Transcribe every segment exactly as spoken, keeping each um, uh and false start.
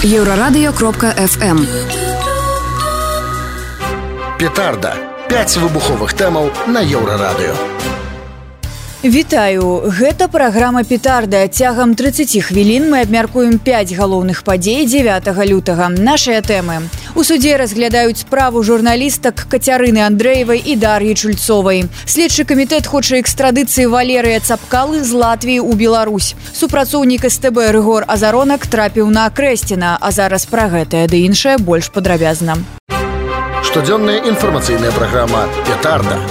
Еврорадио кропка эф эм. Петарда. пяць выбуховых тэмаў на Еўрарадыё. Вітаю, гэта праграма «Петарда». Цягам трыццаць хвілін мы абмяркуем пяць галоўных падзей дзевятага лютага. Нашыя тэмы. У судзе разглядаюць справу журналістак Кацярыны Андрэевай і Дар'і Чульцовай. Следчы камітэт хоча экстрадыцыі Валерыя Цапкалы з Латвіі ў Беларусь. Супрацоўнік эс тэ бэ Рыгор Азаронак трапіў на Акрэсціна, а зараз пра гэтае ды іншае больш падрабязна. Штодзённая інфармацыйная праграма «Петарда».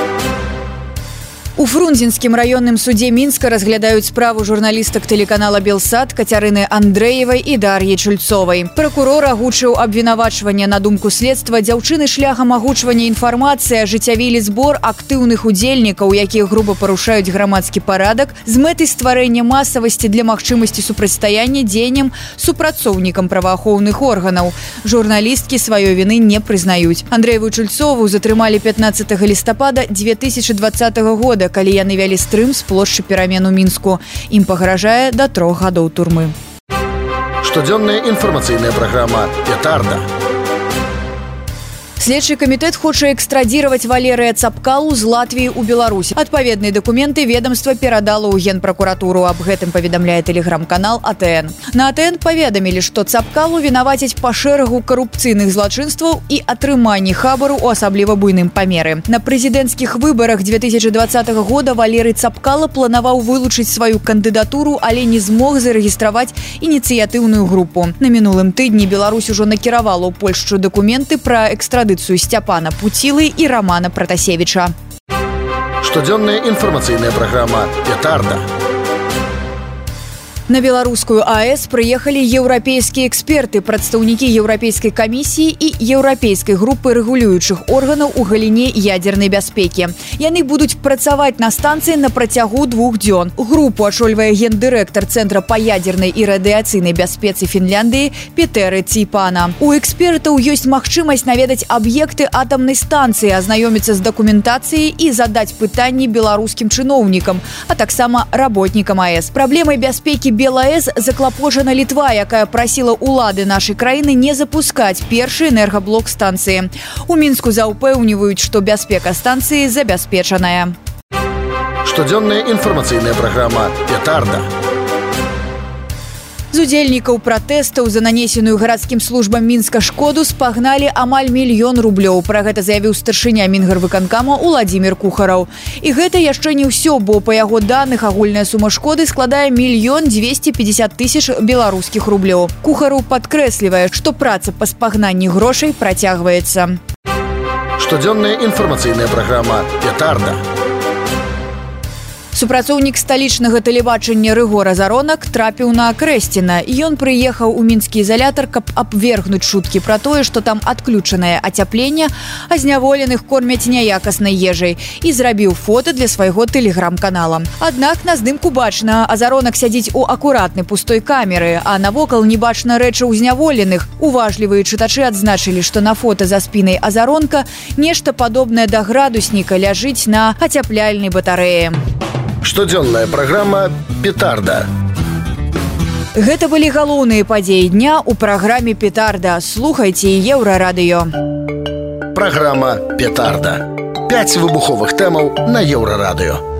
У Фрунзенскім раённым судзе Мінска разглядаюць справу журналістак тэлеканала «Белсат» Кацярыны Андрэевай і Дар'і Чульцовай. Пракурор агучыў абвінавачванне. На думку следства, дзяўчыны шляхам агучвання інфармацыі ажыццявілі збор актыўных удзельнікаў, якія груба парушаюць грамадскі парадак з мэтай стварэння масавасці для магчымасці супрацьстаяння дзеянням супрацоўнікам праваахоўных органаў. Журналісткі сваёй віны не прызнаюць. Андрэеву Чульцову затрымалі пятнаццатага лістапада дзве тысячы дваццатага года, калі яны вялі стрым з плошчы Перамен у Мінску. Ім пагражае да трох гадоў турмы. Штодзённая інфармацыйная праграма «Петарда». Следчы камітэт хоча экстрадировать Валерыя Цапкалу з Латвіі ў Беларусь. Адпаведныя дакументы ведомства перадала ў Генпракуратуру. Аб гэтым паведамляе тэлеграм-канал а тэ эн. На а тэ эн паведамілі, што Цапкалу вінавацяць па шэрагу карупцыйных злачынстваў і атрыманні хабару ў асабліва буйным памеры. На прэзідэнцкіх выбарах дзве тысячы дваццатага года Валерый Цапкала планаваў вылучыць сваю кандыдатуру, але не змог зарэгістраваць ініцыятыўную групу. На мінулым тыдні Беларусь ужо накіравала ў Польшчу дакументы пра экстрадыцыю Сцяпана Пуцілы і Рамана Пратасевіча. Штодзённая інфармацыйная праграма «Петарда». На беларускую а эс прыехалі еўрапейскія эксперты, прадстаўнікі еўрапейскай камісіі і еўрапейскай групы рэгулюючых органаў у галіне ядзернай бяспекі. Яны будуць працаваць на станцыі на працягу двух дзён. Групу ачольвае гендырэктар Цэнтра па ядзернай і радыяцыйнай бяспецы Фінляндыі Петэры Ціпана. У экспертаў ёсць магчымасць наведаць аб'екты атамнай станцыі, азнаёміцца з дакументацыяй і задаць пытанні беларускім чыноўнікам, а таксама работнікам а эс. Праблемай бяспекі БелАЭС заклапожана Літва, якая прасіла ўлады нашай краіны не запускаць першы энергаблок станцыі. У Мінску заўпэўніваюць, што бяспека станцыі забяспечаная. Штодзённая інфармацыйная праграма «Петарда». З удзельнікаў пратэстаў за нанесеную гарадскім службам Мінска шкоду спагналі амаль мільён рублёў. Пра гэта заявіў старшыня Мінгарвыканкама Уладзімір Кухараў. І гэта яшчэ не ўсё, бо па яго даных агульная сума шкоды складае мільён дзвесце пятьдесят тысяч беларускіх рублёў. Кухараў падкрэслівае, што праца па спагнанні грошай працягваецца. Штодзённая інфармацыйная праграма «Петарда». Супрацоўнік сталічнага тэлебачання Рыгор Азаронак трапіў на Акрэсціна. Ён прыехаў у мінскі ізалятар, каб абвергнуць чуткі пра тое, што там адключанае ацяпленне, а зняволеных кормяць няякаснай ежай, і зрабіў фота для свайго тэлеграм-канала. Аднак на здымку бачна, Азаронак сядзіць у акуратнай пустой камеры, а навокал не бачна рэчаў зняволеных. Уважлівыя чытачы адзначылі, што на фота за спінай Азаронка нешта падобнае да градусніка ляжыць на ацяпляльнай батарэі. Штодзённая праграма «Петарда». Гэта былі галоўныя падзеі дня ў праграме «Петарда». Слухайце Еўрарадыё. Праграма «Петарда». пяць выбуховых тэмаў на Еўрарадыё.